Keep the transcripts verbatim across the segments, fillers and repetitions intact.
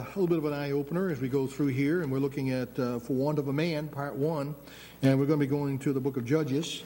A little bit of an eye-opener as we go through here, and we're looking at uh, For Want of a Man, Part one, and we're going to be going to the book of Judges.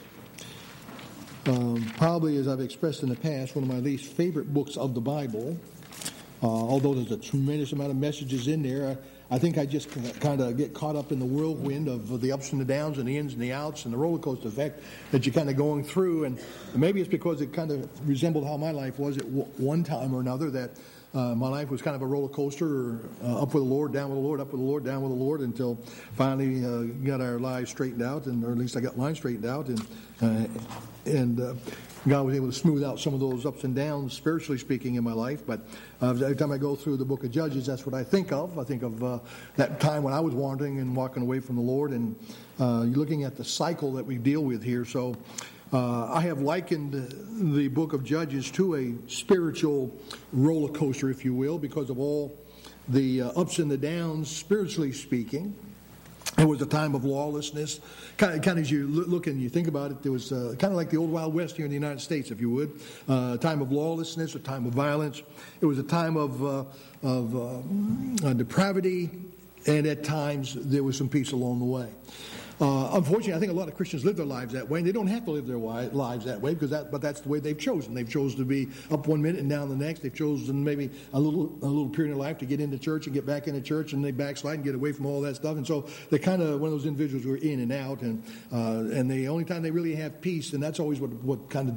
Um, probably, as I've expressed in the past, one of my least favorite books of the Bible. Uh, although there's a tremendous amount of messages in there, I, I think I just kind of get caught up in the whirlwind of the ups and the downs and the ins and the outs and the roller coaster effect that you're kind of going through. And maybe it's because it kind of resembled how my life was at w- one time or another, that Uh, my life was kind of a roller coaster, uh, up with the Lord, down with the Lord, up with the Lord, down with the Lord, until finally uh, got our lives straightened out, and or at least I got mine straightened out, and uh, and uh, God was able to smooth out some of those ups and downs, spiritually speaking, in my life. But uh, every time I go through the book of Judges, that's what I think of. I think of uh, that time when I was wandering and walking away from the Lord, and uh, you're looking at the cycle that we deal with here. So Uh, I have likened the book of Judges to a spiritual roller coaster, if you will, because of all the uh, ups and the downs, spiritually speaking. It was a time of lawlessness. Kind of, kind of as you look and you think about it, there was uh, kind of like the old Wild West here in the United States, if you would. Uh, a time of lawlessness, a time of violence. It was a time of, uh, of uh, uh, depravity, and at times there was some peace along the way. Uh, unfortunately, I think a lot of Christians live their lives that way, and they don't have to live their lives that way, because that, but that's the way they've chosen. They've chosen to be up one minute and down the next. They've chosen maybe a little a little period of life to get into church and get back into church, and they backslide and get away from all that stuff. And so they're kind of one of those individuals who are in and out, and uh, and the only time they really have peace, and that's always what what kind of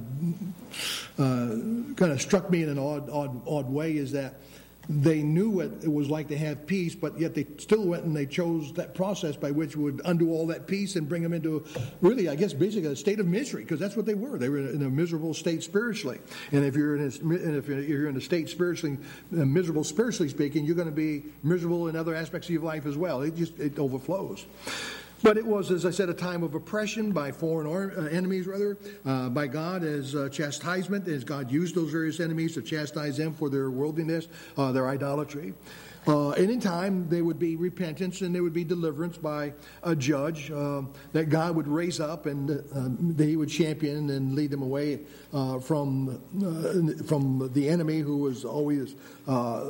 uh, kind of struck me in an odd odd odd way, is that they knew what it was like to have peace, but yet they still went and they chose that process by which would undo all that peace and bring them into, really, I guess, basically a state of misery, because that's what they were. They were in a miserable state spiritually. And if you're in a, and if you're in a state spiritually, uh, miserable spiritually speaking, you're going to be miserable in other aspects of your life as well. It just it overflows. But it was, as I said, a time of oppression by foreign or, uh, enemies, rather, uh, by God as uh, chastisement, as God used those various enemies to chastise them for their worldliness, uh, their idolatry. Uh, and in time, there would be repentance and there would be deliverance by a judge uh, that God would raise up, and uh, that he would champion and lead them away uh, from, uh, from the enemy, who was always uh,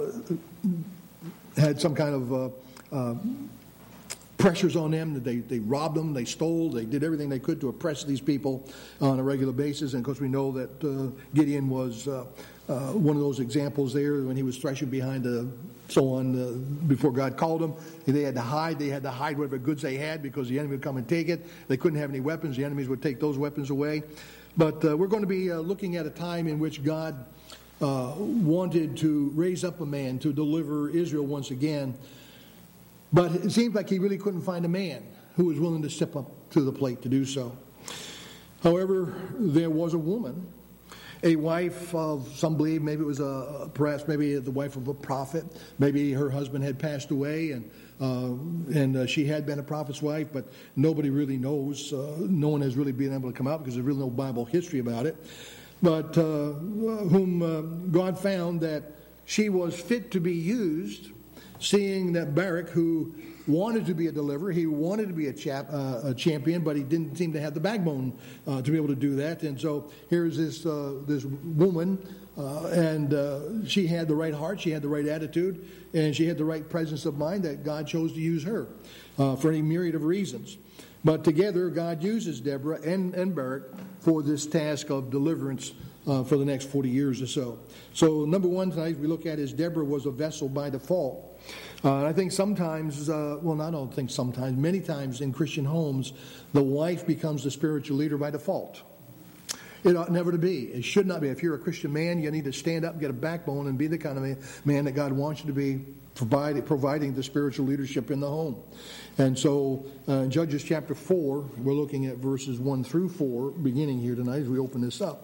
had some kind of Uh, uh, pressures on them. They, they robbed them, they stole, they did everything they could to oppress these people on a regular basis. And of course we know that uh, Gideon was uh, uh, one of those examples there, when he was threshing behind the so on uh, before God called them. They had to hide. They had to hide whatever goods they had, because the enemy would come and take it. They couldn't have any weapons. The enemies would take those weapons away. But uh, we're going to be uh, looking at a time in which God uh, wanted to raise up a man to deliver Israel once again. But it seems like he really couldn't find a man who was willing to step up to the plate to do so. However, there was a woman, a wife of, some believe maybe it was a, perhaps maybe the wife of a prophet. Maybe her husband had passed away, and uh, and uh, she had been a prophet's wife, but nobody really knows. Uh, no one has really been able to come out, because there's really no Bible history about it. But uh, whom uh, God found that she was fit to be used, seeing that Barak, who wanted to be a deliverer, he wanted to be a, chap, uh, a champion, but he didn't seem to have the backbone uh, to be able to do that. And so here's this uh, this woman, uh, and uh, she had the right heart, she had the right attitude, and she had the right presence of mind, that God chose to use her uh, for any myriad of reasons. But together, God uses Deborah and, and Barak for this task of deliverance uh, for the next forty years or so. So number one tonight we look at is Deborah was a vessel by default. Uh, I think sometimes, uh, well, I don't think sometimes, many times in Christian homes, the wife becomes the spiritual leader by default. It ought never to be. It should not be. If you're a Christian man, you need to stand up, get a backbone, and be the kind of man that God wants you to be, provide, providing the spiritual leadership in the home. And so uh, in Judges chapter four, we're looking at verses one through four, beginning here tonight as we open this up.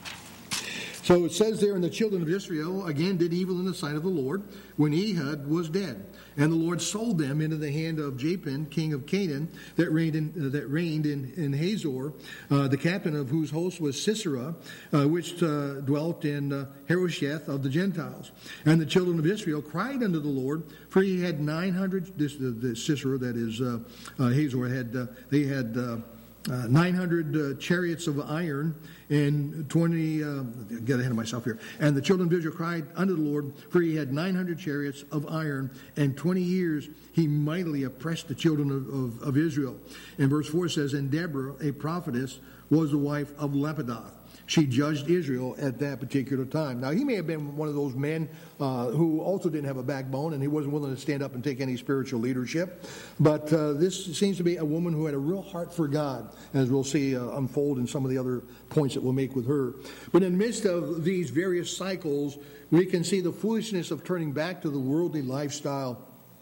So it says there, and the children of Israel again did evil in the sight of the Lord when Ehud was dead. And the Lord sold them into the hand of Japhan, king of Canaan, that reigned in, uh, that reigned in, in Hazor, uh, the captain of whose host was Sisera, uh, which uh, dwelt in uh, Harosheth of the Gentiles. And the children of Israel cried unto the Lord, for he had nine hundred, this, uh, the Sisera, that is uh, uh, Hazor, had, uh, they had... Uh, uh, nine hundred uh, chariots of iron and twenty, uh, get ahead of myself here. And the children of Israel cried unto the Lord, for he had nine hundred chariots of iron, and twenty years he mightily oppressed the children of, of, of Israel. And verse four says, and Deborah, a prophetess, was the wife of Lapidoth. She judged Israel at that particular time. Now, he may have been one of those men uh, who also didn't have a backbone, and he wasn't willing to stand up and take any spiritual leadership. But uh, this seems to be a woman who had a real heart for God, as we'll see uh, unfold in some of the other points that we'll make with her. But in the midst of these various cycles, we can see the foolishness of turning back to the worldly lifestyle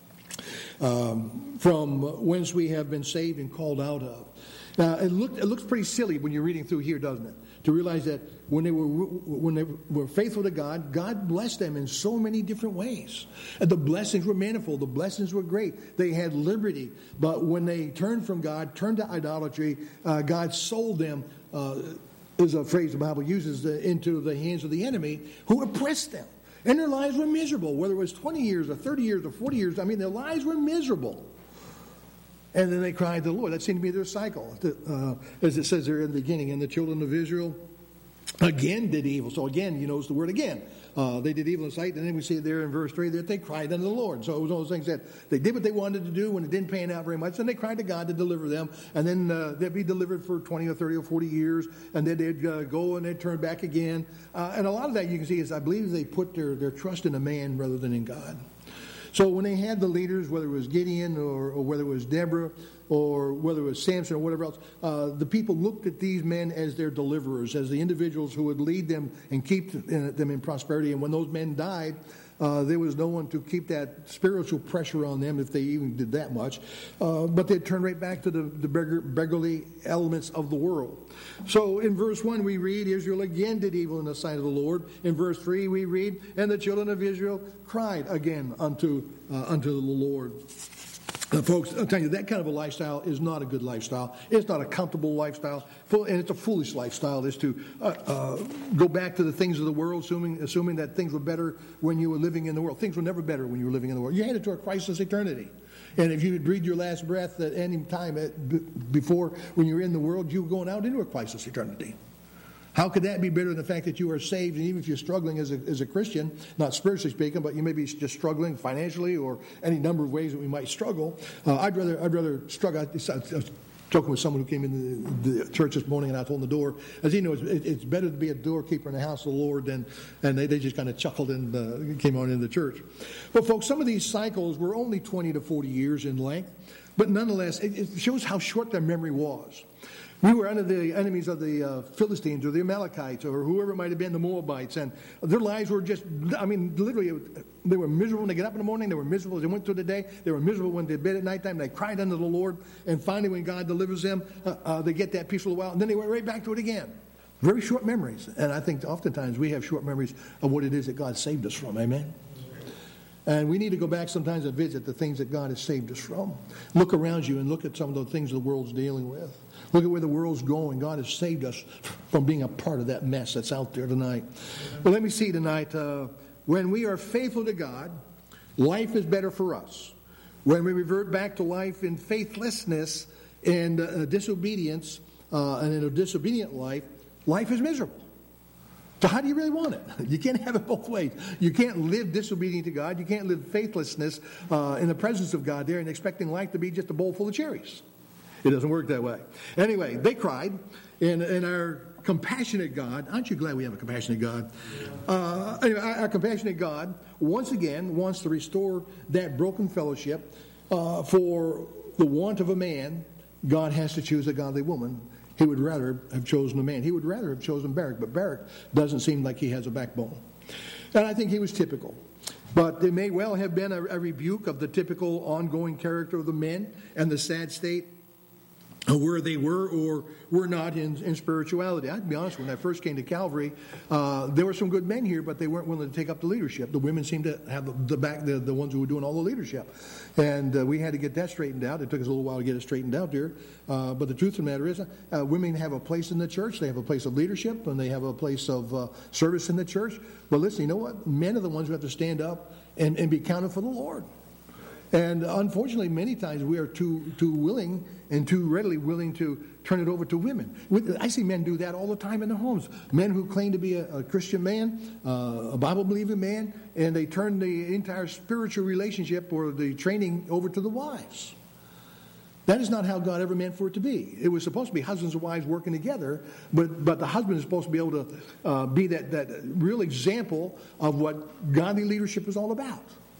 um, from whence we have been saved and called out of. Now, it, looked, it looks pretty silly when you're reading through here, doesn't it? To realize that when they were when they were faithful to God, God blessed them in so many different ways. And the blessings were manifold. The blessings were great. They had liberty. But when they turned from God, turned to idolatry, uh, God sold them, uh, is a phrase the Bible uses, uh, into the hands of the enemy who oppressed them. And their lives were miserable, whether it was twenty years or thirty years or forty years. I mean, their lives were miserable. And then they cried to the Lord. That seemed to be their cycle. Uh, as it says there in the beginning, and the children of Israel again did evil. So again, you notice the word again. Uh, they did evil in sight. And then we see there in verse three that they cried unto the Lord. So it was one of those things that they did what they wanted to do when it didn't pan out very much. Then they cried to God to deliver them. And then uh, they'd be delivered for twenty or thirty or forty years. And then they'd uh, go and they'd turn back again. Uh, and a lot of that you can see is I believe they put their, their trust in a man rather than in God. So when they had the leaders, whether it was Gideon or, or whether it was Deborah or whether it was Samson or whatever else, uh, the people looked at these men as their deliverers, as the individuals who would lead them and keep them in prosperity. And when those men died, uh, there was no one to keep that spiritual pressure on them if they even did that much. Uh, but they'd turn right back to the, the beggar, beggarly elements of the world. So in verse one we read, Israel again did evil in the sight of the Lord. In verse three we read, and the children of Israel cried again unto, uh, unto the Lord. Uh, folks, I'll tell you, that kind of a lifestyle is not a good lifestyle. It's not a comfortable lifestyle, and it's a foolish lifestyle. Is to uh, uh, go back to the things of the world, assuming assuming that things were better when you were living in the world. Things were never better when you were living in the world. You're headed to a Christless eternity. And if you would breathe your last breath at any time at, b- before when you were in the world, you were going out into a Christless eternity. How could that be better than the fact that you are saved, and even if you're struggling as a, as a Christian, not spiritually speaking, but you may be just struggling financially or any number of ways that we might struggle. Uh, I'd rather I'd rather struggle. I was talking with someone who came into the, the church this morning, and I told him the door, as he knows, it, it's better to be a doorkeeper in the house of the Lord than, and they, they just kind of chuckled and uh, came on into the church. But folks, some of these cycles were only twenty to forty years in length, but nonetheless, it, it shows how short their memory was. We were under the enemies of the uh, Philistines or the Amalekites or whoever it might have been, the Moabites, and their lives were just, I mean, literally, they were miserable when they get up in the morning, they were miserable as they went through the day, they were miserable when they bed at nighttime, they cried unto the Lord, and finally when God delivers them, uh, uh, they get that peace for a while, and then they went right back to it again. Very short memories, and I think oftentimes we have short memories of what it is that God saved us from, amen? And we need to go back sometimes and visit the things that God has saved us from. Look around you and look at some of the things the world's dealing with. Look at where the world's going. God has saved us from being a part of that mess that's out there tonight. Well, let me see tonight. Uh, when we are faithful to God, life is better for us. When we revert back to life in faithlessness and uh, disobedience, uh, and in a disobedient life, life is miserable. So how do you really want it? You can't have it both ways. You can't live disobedient to God. You can't live faithlessness uh, in the presence of God there and expecting life to be just a bowl full of cherries. It doesn't work that way. Anyway, they cried, and, and our compassionate God, aren't you glad we have a compassionate God? Uh, anyway, our, our compassionate God, once again, wants to restore that broken fellowship. Uh, for the want of a man, God has to choose a godly woman. He would rather have chosen a man. He would rather have chosen Barak, but Barak doesn't seem like he has a backbone. And I think he was typical. But there may well have been a, a rebuke of the typical ongoing character of the men and the sad state where they were or were not in, in spirituality. I have to be honest, when I first came to Calvary, uh, there were some good men here, but they weren't willing to take up the leadership. The women seemed to have the, the back, the, the ones who were doing all the leadership. And uh, we had to get that straightened out. It took us a little while to get it straightened out there. Uh, but the truth of the matter is, uh, women have a place in the church. They have a place of leadership, and they have a place of uh, service in the church. But listen, you know what? Men are the ones who have to stand up and, and be counted for the Lord. And unfortunately, many times we are too too willing and too readily willing to turn it over to women. I see men do that all the time in their homes. Men who claim to be a, a Christian man, uh, a Bible-believing man, and they turn the entire spiritual relationship or the training over to the wives. That is not how God ever meant for it to be. It was supposed to be husbands and wives working together, but but the husband is supposed to be able to uh, be that, that real example of what godly leadership is all about.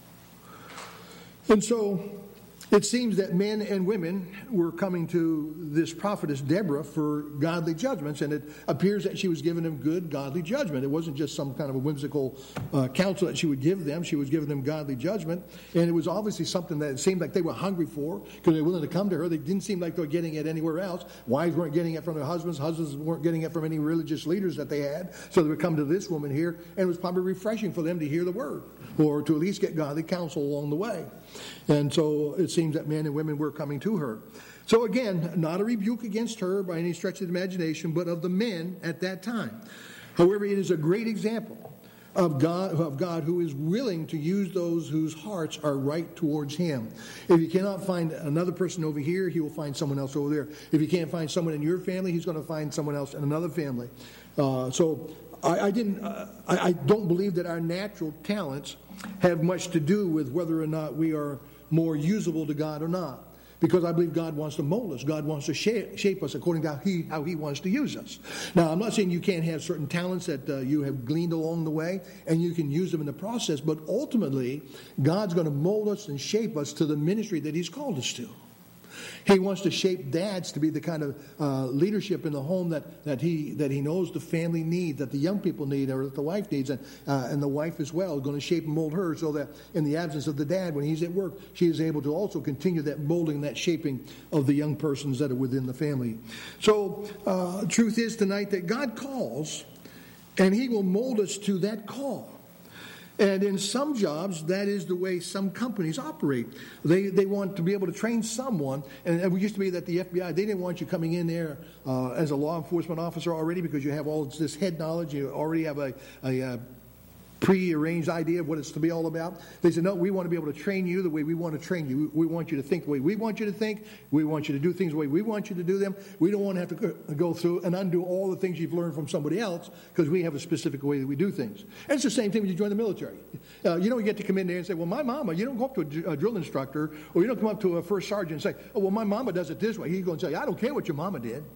And so it seems that men and women were coming to this prophetess Deborah for godly judgments, and it appears that she was giving them good godly judgment. It wasn't just some kind of a whimsical uh, counsel that she would give them. She was giving them godly judgment, and it was obviously something that it seemed like they were hungry for because they were willing to come to her. They didn't seem like they were getting it anywhere else. Wives weren't getting it from their husbands. Husbands weren't getting it from any religious leaders that they had. So they would come to this woman here, and it was probably refreshing for them to hear the word or to at least get godly counsel along the way. And so it seems that men and women were coming to her. So again, not a rebuke against her by any stretch of the imagination, but of the men at that time. However, it is a great example of God, of God who is willing to use those whose hearts are right towards Him. If you cannot find another person over here, He will find someone else over there. If you can't find someone in your family, He's going to find someone else in another family. Uh, so I, I didn't. Uh, I, I don't believe that our natural talents have much to do with whether or not we are more usable to God or not. Because I believe God wants to mold us. God wants to shape, shape us according to how he, how he wants to use us. Now, I'm not saying you can't have certain talents that uh, you have gleaned along the way, and you can use them in the process, but ultimately, God's going to mold us and shape us to the ministry that He's called us to. He wants to shape dads to be the kind of uh, leadership in the home that, that he that he knows the family needs, that the young people need, or that the wife needs, and, uh, and the wife as well is going to shape and mold her so that in the absence of the dad, when he's at work, she is able to also continue that molding, that shaping of the young persons that are within the family. So, uh, truth is tonight that God calls, and He will mold us to that call. And in some jobs, that is the way some companies operate. They they want to be able to train someone. And it used to be that the F B I, they didn't want you coming in there uh, as a law enforcement officer already because you have all this head knowledge. You already have a, a, a pre-arranged idea of what it's to be all about. They said, no, we want to be able to train you the way we want to train you. We want you to think the way we want you to think. We want you to do things the way we want you to do them. We don't want to have to go through and undo all the things you've learned from somebody else because we have a specific way that we do things. And it's the same thing when you join the military. Uh, you don't get to come in there and say, well, my mama, you don't go up to a, a drill instructor or you don't come up to a first sergeant and say, oh, well, my mama does it this way. He's going to say, I don't care what your mama did.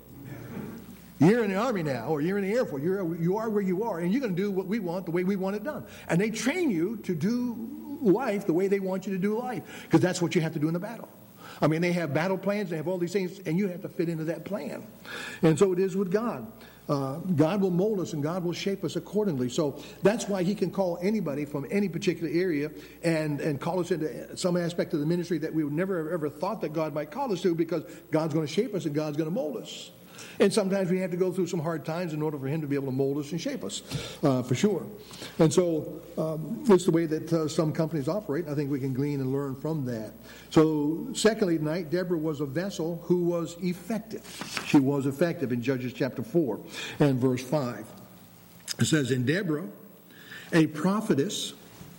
You're in the Army now, or you're in the Air Force. You're, you are where you are, and you're going to do what we want the way we want it done. And they train you to do life the way they want you to do life, because that's what you have to do in the battle. I mean, they have battle plans, they have all these things, and you have to fit into that plan. And so it is with God. Uh, God will mold us, and God will shape us accordingly. So that's why He can call anybody from any particular area and, and call us into some aspect of the ministry that we would never ever thought that God might call us to, because God's going to shape us and God's going to mold us. And sometimes we have to go through some hard times in order for Him to be able to mold us and shape us, uh, for sure. And so um, it's the way that uh, some companies operate. I think we can glean and learn from that. So secondly tonight, Deborah was a vessel who was effective. She was effective in Judges chapter four and verse five. It says, "In Deborah, a prophetess,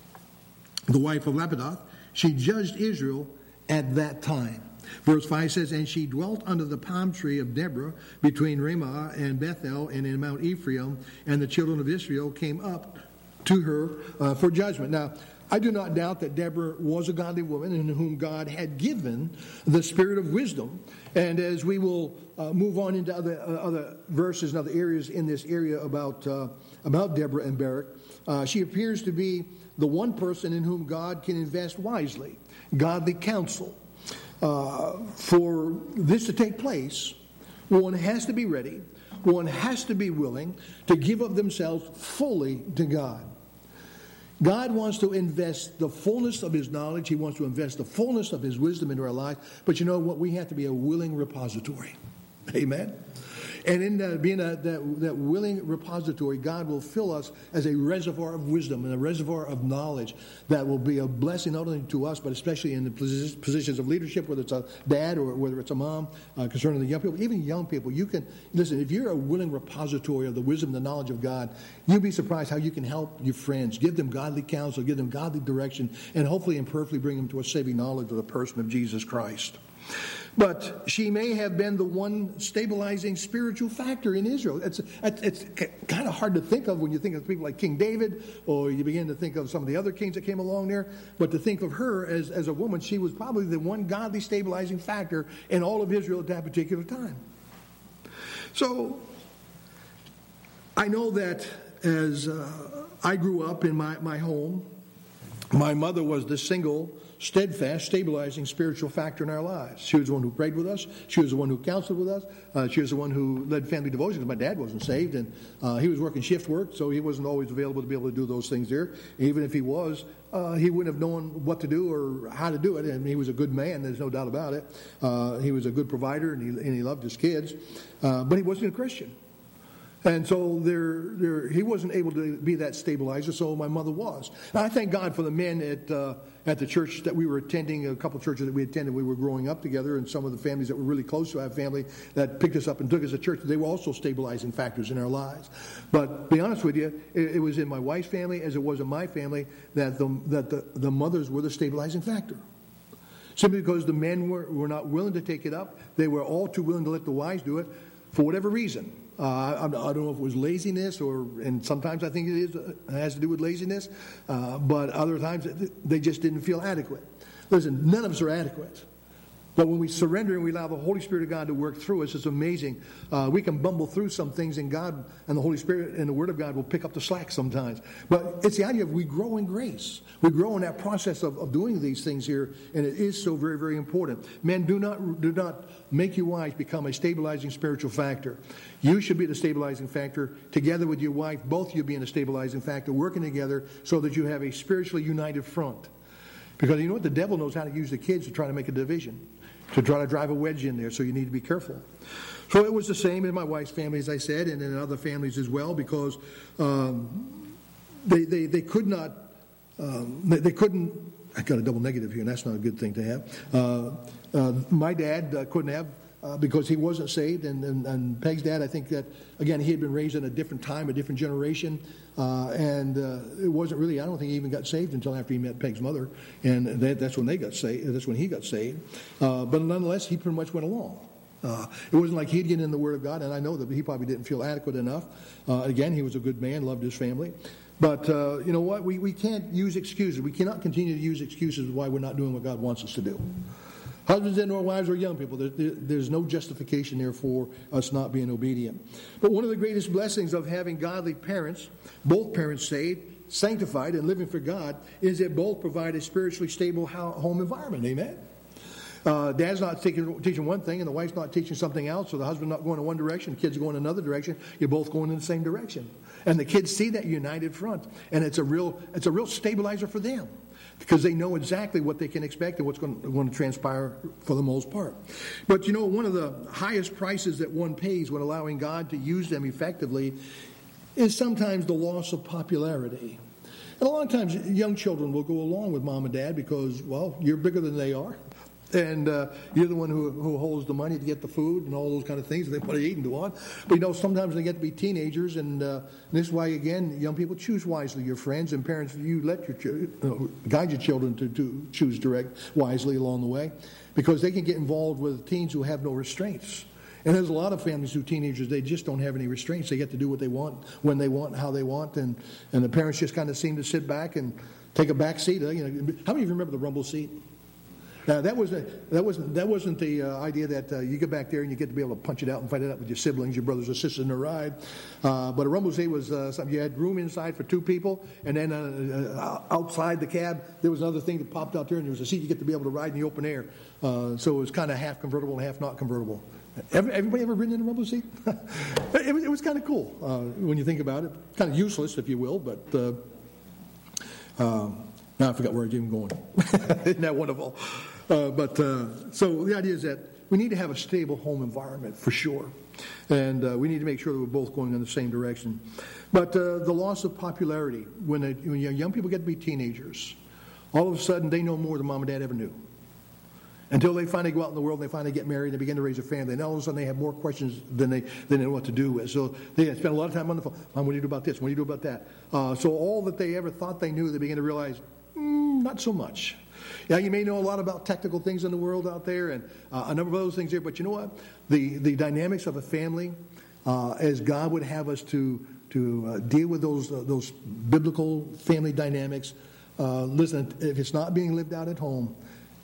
the wife of Lapidoth, she judged Israel at that time." Verse five says, "And she dwelt under the palm tree of Deborah between Ramah and Bethel and in Mount Ephraim, and the children of Israel came up to her uh, for judgment." Now, I do not doubt that Deborah was a godly woman in whom God had given the spirit of wisdom. And as we will uh, move on into other uh, other verses and other areas in this area about, uh, about Deborah and Barak, uh, she appears to be the one person in whom God can invest wisely, godly counsel. Uh, for this to take place, one has to be ready, one has to be willing to give up themselves fully to God. God wants to invest the fullness of His knowledge. He wants to invest the fullness of His wisdom into our life. But you know what? We have to be a willing repository. Amen. And in uh, being a, that, that willing repository, God will fill us as a reservoir of wisdom and a reservoir of knowledge that will be a blessing not only to us, but especially in the posi- positions of leadership, whether it's a dad or whether it's a mom, uh, concerning the young people. Even young people, you can, listen, if you're a willing repository of the wisdom and the knowledge of God, you'll be surprised how you can help your friends, give them godly counsel, give them godly direction, and hopefully and perfectly bring them to a saving knowledge of the person of Jesus Christ. But she may have been the one stabilizing spiritual factor in Israel. It's, it's kind of hard to think of when you think of people like King David, or you begin to think of some of the other kings that came along there. But to think of her as, as a woman, she was probably the one godly stabilizing factor in all of Israel at that particular time. So I know that as uh, I grew up in my, my home, my mother was the single, steadfast, stabilizing spiritual factor in our lives. She was the one who prayed with us. She was the one who counseled with us. Uh, she was the one who led family devotions. My dad wasn't saved, and uh, he was working shift work, so he wasn't always available to be able to do those things there. Even if he was, uh, he wouldn't have known what to do or how to do it. And he was a good man, there's no doubt about it. Uh, he was a good provider, and he, and he loved his kids. Uh, but he wasn't a Christian. And so there, there, he wasn't able to be that stabilizer, so my mother was. And I thank God for the men at uh, at the church that we were attending, a couple of churches that we attended. We were growing up together, and some of the families that were really close to our family that picked us up and took us to church, they were also stabilizing factors in our lives. But to be honest with you, it, it was in my wife's family as it was in my family that the, that the, the mothers were the stabilizing factor. Simply because the men were, were not willing to take it up. They were all too willing to let the wives do it for whatever reason. Uh, I, I don't know if it was laziness, or, and sometimes I think it is it has to do with laziness, uh, but other times they just didn't feel adequate. Listen, none of us are adequate. But when we surrender and we allow the Holy Spirit of God to work through us, it's amazing. Uh, we can bumble through some things, and God and the Holy Spirit and the Word of God will pick up the slack sometimes. But it's the idea of we grow in grace. We grow in that process of, of doing these things here, and it is so very, very important. Men, do not do not make your wives become a stabilizing spiritual factor. You should be the stabilizing factor together with your wife, both of you being a stabilizing factor, working together so that you have a spiritually united front. Because you know what? The devil knows how to use the kids to try to make a division, to try to drive a wedge in there, so you need to be careful. So it was the same in my wife's family, as I said, and in other families as well, because um, they, they they could not, um, they, they couldn't, I got a double negative here, and that's not a good thing to have. Uh, uh, my dad uh, couldn't have, uh, because he wasn't saved, and, and, and Peg's dad, I think that, again, he had been raised in a different time, a different generation, uh, and uh, it wasn't really, I don't think he even got saved until after he met Peg's mother, and that, that's when they got saved, that's when he got saved. Uh, but nonetheless, he pretty much went along. Uh, it wasn't like he'd get in the Word of God, and I know that he probably didn't feel adequate enough. Uh, again, he was a good man, loved his family. But uh, you know what? We, we can't use excuses. We cannot continue to use excuses why we're not doing what God wants us to do. Husbands and or wives or young people, there, there, there's no justification there for us not being obedient. But one of the greatest blessings of having godly parents, both parents saved, sanctified, and living for God, is that both provide a spiritually stable home environment. Amen? Uh, dad's not teaching, teaching one thing, and the wife's not teaching something else, or the husband's not going in one direction, the kids are going in another direction. You're both going in the same direction. And the kids see that united front, and it's a real, it's a real stabilizer for them, because they know exactly what they can expect and what's going to, going to transpire for the most part. But you know, one of the highest prices that one pays when allowing God to use them effectively is sometimes the loss of popularity. And a lot of times young children will go along with mom and dad because, well, you're bigger than they are. And uh, you're the one who, who holds the money to get the food and all those kind of things, and they put to eat and go on. But, you know, sometimes they get to be teenagers, and uh, this is why, again, young people, choose wisely your friends, and parents, you let your ch- uh, guide your children to, to choose direct wisely along the way, because they can get involved with teens who have no restraints. And there's a lot of families who teenagers, they just don't have any restraints. They get to do what they want, when they want, how they want, and, and the parents just kind of seem to sit back and take a back seat. You know, how many of you remember the rumble seat? Now, that wasn't that wasn't that wasn't the uh, idea that uh, you get back there and you get to be able to punch it out and fight it out with your siblings, your brothers or sisters in the ride. Uh, but a rumble seat was uh, something you had room inside for two people, and then uh, uh, outside the cab there was another thing that popped out there, and there was a seat you get to be able to ride in the open air. Uh, so it was kind of half convertible and half not convertible. Everybody ever ridden in a rumble seat? it was, it was kind of cool uh, when you think about it. Kind of useless, if you will, but. Uh, uh, now I forgot where I was even going. Isn't that wonderful? Uh, but uh, so the idea is that we need to have a stable home environment for sure. And uh, we need to make sure that we're both going in the same direction. But uh, the loss of popularity, when, they, when young people get to be teenagers, all of a sudden they know more than mom and dad ever knew. Until they finally go out in the world, they finally get married, they begin to raise a family, and all of a sudden they have more questions than they, than they know what to do with. So they spend a lot of time on the phone. Mom, what do you do about this? What do you do about that? Uh, so all that they ever thought they knew, they begin to realize, mm, not so much. Yeah, you may know a lot about technical things in the world out there and uh, a number of those things there, but you know what? The the dynamics of a family, uh, as God would have us to to uh, deal with those uh, those biblical family dynamics. Uh, listen, if it's not being lived out at home,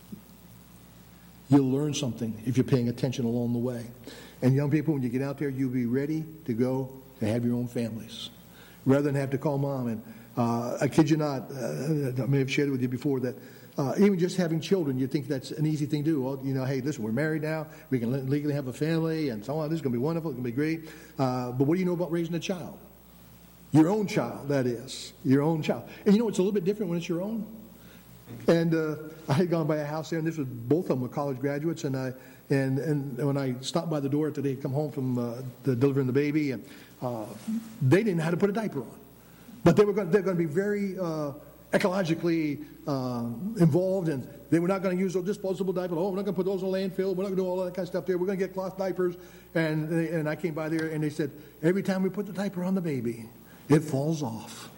you'll learn something if you're paying attention along the way. And young people, when you get out there, you'll be ready to go to have your own families, rather than have to call mom. And uh, I kid you not, uh, I may have shared it with you before that. Uh, even just having children, you think that's an easy thing to do. Well, you know, hey, listen, we're married now. We can legally have a family and so on. This is going to be wonderful. It's going to be great. Uh, but what do you know about raising a child? Your own child, that is. Your own child. And you know, it's a little bit different when it's your own. And uh, I had gone by a house there, and this was both of them were college graduates. And I and and when I stopped by the door after they had come home from uh, the, delivering the baby, and uh, they didn't know how to put a diaper on. But they were going, they're going to be very uh, ecologically uh, involved, and they were not going to use those disposable diapers. Oh, we're not going to put those in the landfill. We're not going to do all that kind of stuff there. We're going to get cloth diapers. And they, and I came by there, and they said, every time we put the diaper on the baby, it falls off.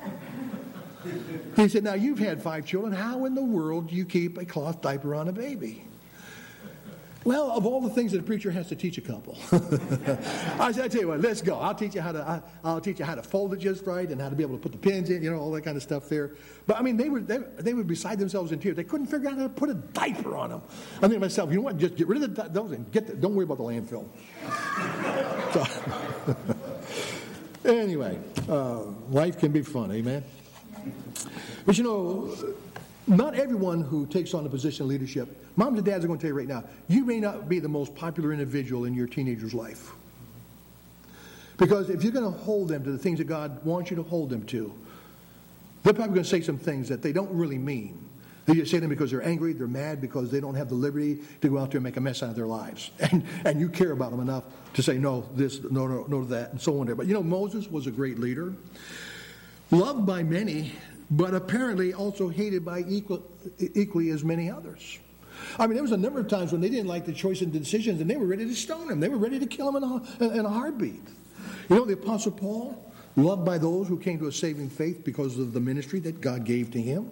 He said, now you've had five children. How in the world do you keep a cloth diaper on a baby? Well, of all the things that a preacher has to teach a couple, I said, I tell you what, let's go. I'll teach you how to. I, I'll teach you how to fold it just right and how to be able to put the pins in, you know, all that kind of stuff there. But I mean, they were they, they were beside themselves in tears. They couldn't figure out how to put a diaper on them. I think to myself, you know what? Just get rid of the, those and get. The, don't worry about the landfill. So, anyway, uh, life can be fun, amen. But you know, not everyone who takes on a position of leadership, moms and dads are going to tell you right now, you may not be the most popular individual in your teenager's life. Because if you're going to hold them to the things that God wants you to hold them to, they're probably going to say some things that they don't really mean. They just say them because they're angry, they're mad, because they don't have the liberty to go out there and make a mess out of their lives. And and you care about them enough to say, no, this, no, no, no to that, and so on there. But you know, Moses was a great leader, loved by many, but apparently also hated by equal, equally as many others. I mean, there was a number of times when they didn't like the choice and decisions, and they were ready to stone him. They were ready to kill him in a, in a heartbeat. You know, the Apostle Paul, loved by those who came to a saving faith because of the ministry that God gave to him.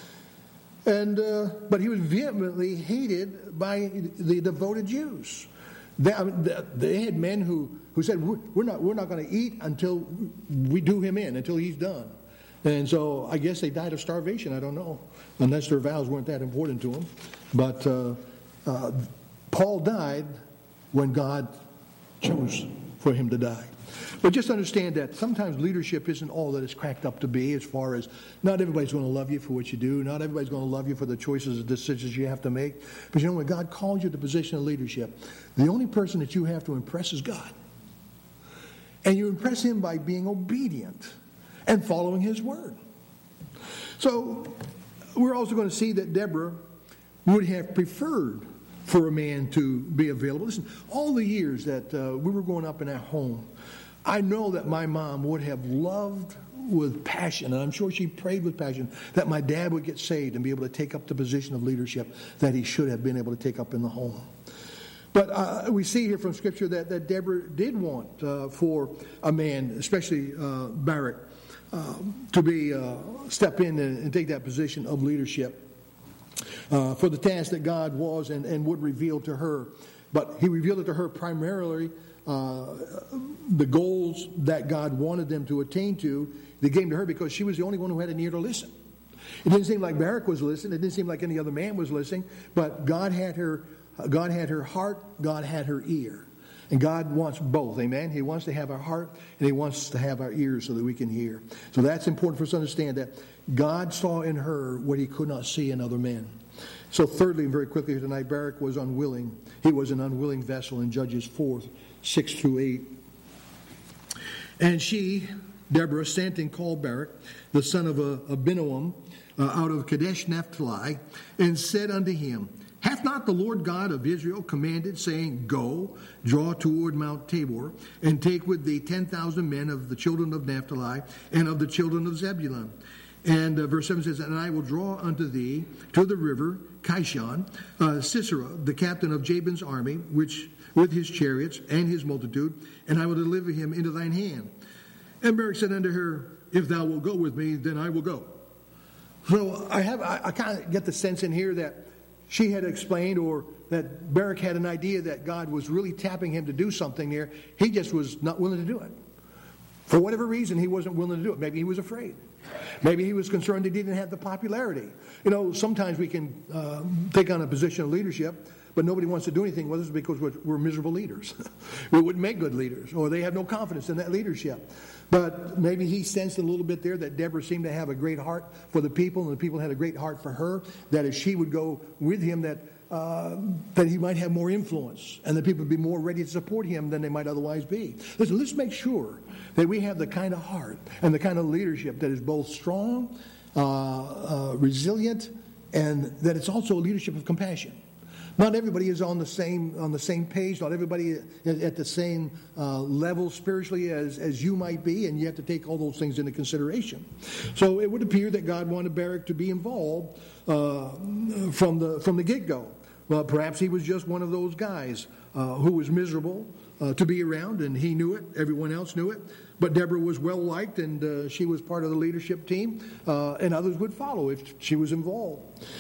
And uh, but he was vehemently hated by the devoted Jews. They, I mean, they had men who, who said, we're not, we're not going to eat until we do him in, until he's done. And so I guess they died of starvation. I don't know, unless their vows weren't that important to them. But uh, uh, Paul died when God chose for him to die. But just understand that sometimes leadership isn't all that it's cracked up to be, as far as not everybody's going to love you for what you do. Not everybody's going to love you for the choices and decisions you have to make. But you know, when God calls you to the position of leadership, the only person that you have to impress is God. And you impress him by being obedient and following his word. So we're also going to see that Deborah would have preferred for a man to be available. Listen, all the years that uh, we were growing up in our home, I know that my mom would have loved with passion, and I'm sure she prayed with passion, that my dad would get saved and be able to take up the position of leadership that he should have been able to take up in the home. But uh, we see here from Scripture that, that Deborah did want uh, for a man, especially uh, Barak, uh, to be uh, step in and, and take that position of leadership uh, for the task that God was and, and would reveal to her. But he revealed it to her primarily uh, the goals that God wanted them to attain to. They came to her because she was the only one who had an ear to listen. It didn't seem like Barak was listening. It didn't seem like any other man was listening. But God had her. God had her heart. God had her ear. And God wants both, amen? He wants to have our heart, and he wants to have our ears so that we can hear. So that's important for us to understand, that God saw in her what he could not see in other men. So thirdly, and very quickly tonight, Barak was unwilling. He was an unwilling vessel in Judges four, six through eight. And she, Deborah, sent and called Barak, the son of Abinoam, uh, out of Kadesh Naphtali, and said unto him, Hath not the Lord God of Israel commanded, saying, Go, draw toward Mount Tabor, and take with thee ten thousand men of the children of Naphtali, and of the children of Zebulun? And uh, verse seven says, And I will draw unto thee to the river Kishon uh, Sisera, the captain of Jabin's army, which with his chariots and his multitude, and I will deliver him into thine hand. And Barak said unto her, If thou wilt go with me, then I will go. So I have I, I kind of get the sense in here that she had explained, or that Barak had an idea that God was really tapping him to do something there. He just was not willing to do it. For whatever reason, he wasn't willing to do it. Maybe he was afraid. Maybe he was concerned he didn't have the popularity. You know, sometimes we can uh, take on a position of leadership, but nobody wants to do anything with us because we're, we're miserable leaders. We wouldn't make good leaders, or they have no confidence in that leadership. But maybe he sensed a little bit there that Deborah seemed to have a great heart for the people, and the people had a great heart for her, that if she would go with him, that uh, that he might have more influence, and that people would be more ready to support him than they might otherwise be. Listen, let's make sure that we have the kind of heart and the kind of leadership that is both strong, uh, uh, resilient, and that it's also a leadership of compassion. Not everybody is on the same on the same page. Not everybody is at the same uh, level spiritually as, as you might be, and you have to take all those things into consideration. So it would appear that God wanted Barak to be involved uh, from the from the get-go. Well, perhaps he was just one of those guys uh, who was miserable uh, to be around, and he knew it. Everyone else knew it. But Deborah was well-liked, and uh, she was part of the leadership team, uh, and others would follow if she was involved.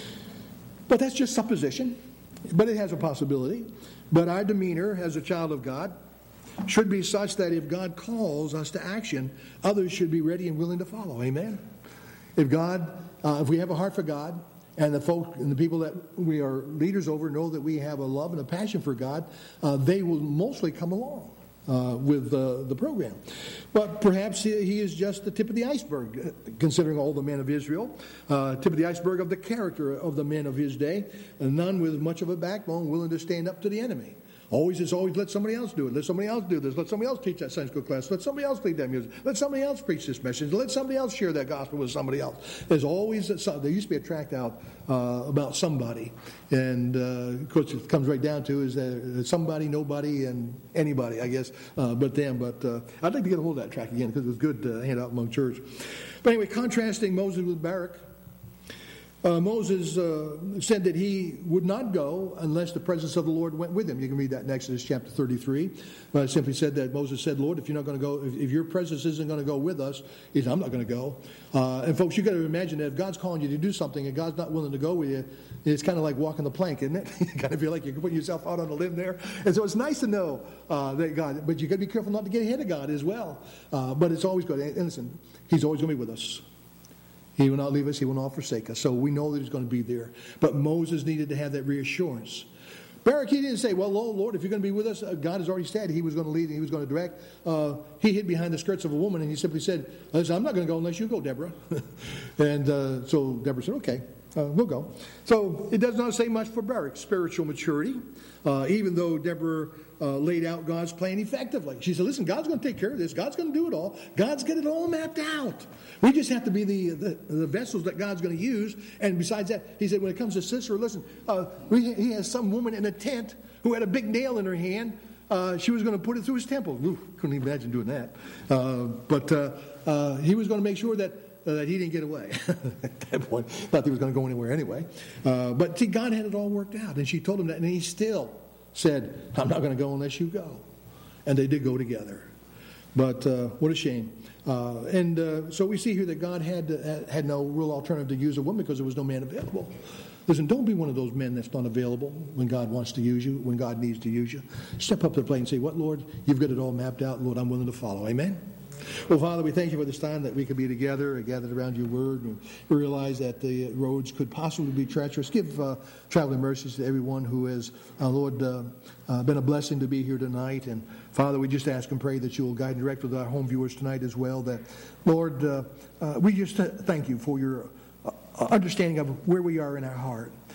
But that's just supposition. But it has a possibility. But our demeanor as a child of God should be such that if God calls us to action, others should be ready and willing to follow. Amen? If God, uh, if we have a heart for God, and the folk and the people that we are leaders over know that we have a love and a passion for God, uh, they will mostly come along uh, with uh, the program. But perhaps he, he is just the tip of the iceberg, considering all the men of Israel, uh, tip of the iceberg of the character of the men of his day, and none with much of a backbone willing to stand up to the enemy. Always, it's always, let somebody else do it. Let somebody else do this. Let somebody else teach that Sunday school class. Let somebody else lead that music. Let somebody else preach this message. Let somebody else share that gospel with somebody else. There's always, a, there used to be a tract out uh, about somebody. And, uh, of course, it comes right down to is that somebody, nobody, and anybody, I guess, uh, but them. But uh, I'd like to get a hold of that tract again because it was good to hand out among church. But anyway, contrasting Moses with Barak, Uh, Moses uh, said that he would not go unless the presence of the Lord went with him. You can read that in Exodus chapter thirty-three. But I simply said that Moses said, Lord, if you're not going to go, if, if your presence isn't going to go with us, he said, I'm not going to go. Uh, and folks, you've got to imagine that if God's calling you to do something and God's not willing to go with you, it's kind of like walking the plank, isn't it? You kind of feel like you're putting yourself out on a limb there. And so it's nice to know uh, that God, but you've got to be careful not to get ahead of God as well. Uh, but it's always good. And listen, he's always going to be with us. He will not leave us. He will not forsake us. So we know that he's going to be there. But Moses needed to have that reassurance. Barak, he didn't say, well, Lord, if you're going to be with us, God has already said he was going to lead and he was going to direct. Uh, he hid behind the skirts of a woman and he simply said, listen, I'm not going to go unless you go, Deborah. and uh, so Deborah said, okay, uh, we'll go. So it does not say much for Barak's spiritual maturity, uh, even though Deborah Uh, laid out God's plan effectively. She said, listen, God's going to take care of this. God's going to do it all. God's got it all mapped out. We just have to be the, the, the vessels that God's going to use. And besides that, he said, when it comes to Sisera, listen, uh, we, he has some woman in a tent who had a big nail in her hand. Uh, she was going to put it through his temple. Ooh, couldn't even imagine doing that. Uh, but uh, uh, he was going to make sure that Uh, that he didn't get away at that point. Not that he was going to go anywhere anyway. Uh, but see, God had it all worked out. And she told him that. And he still said, I'm not going to go unless you go. And they did go together. But uh, what a shame. Uh, and uh, so we see here that God had uh, had no real alternative to use a woman because there was no man available. Listen, don't be one of those men that's not available when God wants to use you, when God needs to use you. Step up to the plate and say, what, Lord? You've got it all mapped out. Lord, I'm willing to follow. Amen? Well, Father, we thank you for this time that we could be together, gathered around your word, and we realize that the roads could possibly be treacherous. Give uh, traveling mercies to everyone who has, uh, Lord, uh, uh, been a blessing to be here tonight. And Father, we just ask and pray that you will guide and direct with our home viewers tonight as well. That, Lord, uh, uh, we just thank you for your understanding of where we are in our heart.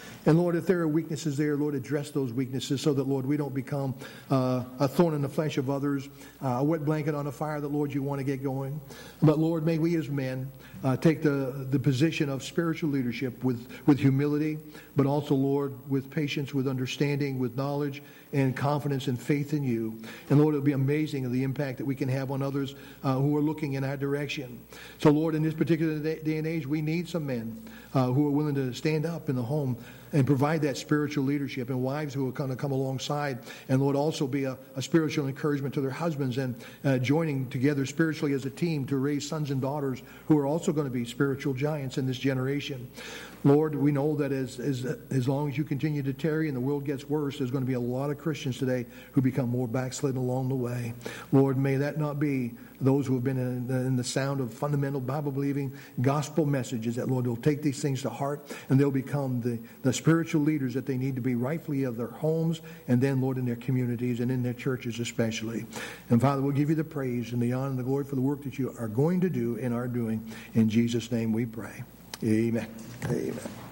And Lord, if there are weaknesses there, Lord, address those weaknesses so that, Lord, we don't become uh, a thorn in the flesh of others, uh, a wet blanket on a fire that, Lord, you want to get going. But, Lord, may we as men uh, take the, the position of spiritual leadership with, with humility, but also, Lord, with patience, with understanding, with knowledge, and confidence and faith in you. And, Lord, it'll be amazing the impact that we can have on others uh, who are looking in our direction. So, Lord, in this particular day and age, we need some men uh, who are willing to stand up in the home and provide that spiritual leadership, and wives who are going to come alongside and, Lord, also be a, a spiritual encouragement to their husbands, and uh, joining together spiritually as a team to raise sons and daughters who are also going to be spiritual giants in this generation. Lord, we know that as, as, as long as you continue to tarry and the world gets worse, there's going to be a lot of Christians today who become more backslidden along the way. Lord, may that not be those who have been in the, in the sound of fundamental Bible-believing gospel messages, that, Lord, they'll take these things to heart and they'll become the, the spiritual leaders that they need to be rightfully of their homes, and then, Lord, in their communities and in their churches especially. And, Father, we'll give you the praise and the honor and the glory for the work that you are going to do and are doing. In Jesus' name we pray. Amen. Amen.